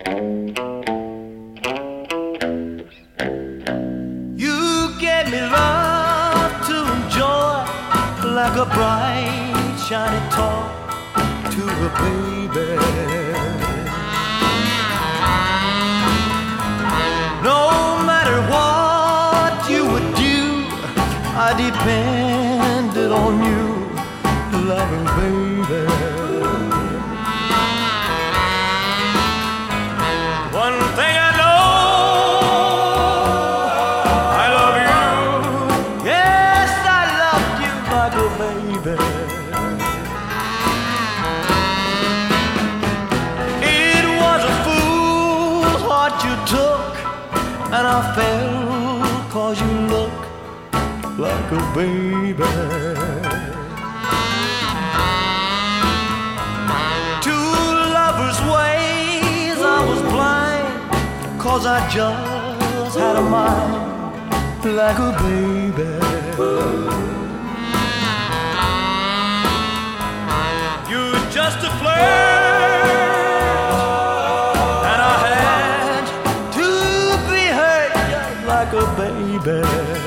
You gave me love to enjoy, like a bright, shiny toy to a baby. No matter what you would do, I depended on you like a baby. One thing I know, I love you. Yes, I loved you like a baby. It was a fool's heart you took, and I fell 'cause you look like a baby. To lovers' ways I was blind, 'cause I just had a mind like a baby. You're just a flirt, and I had to be hurt just like a baby.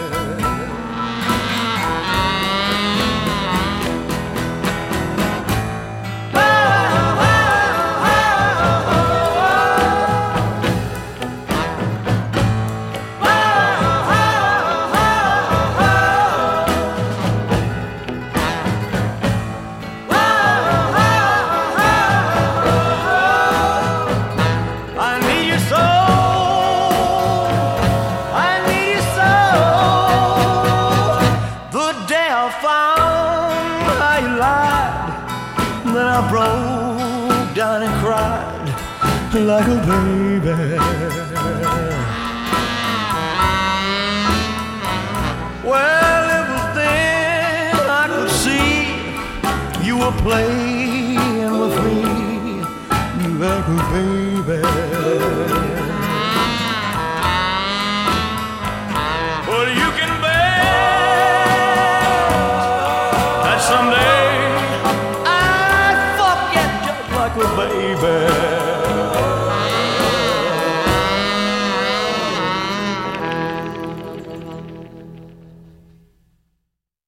Then I broke down and cried like a baby. Well, it was then I could see you were playing with me like a baby. Well, you can bet that someday a baby.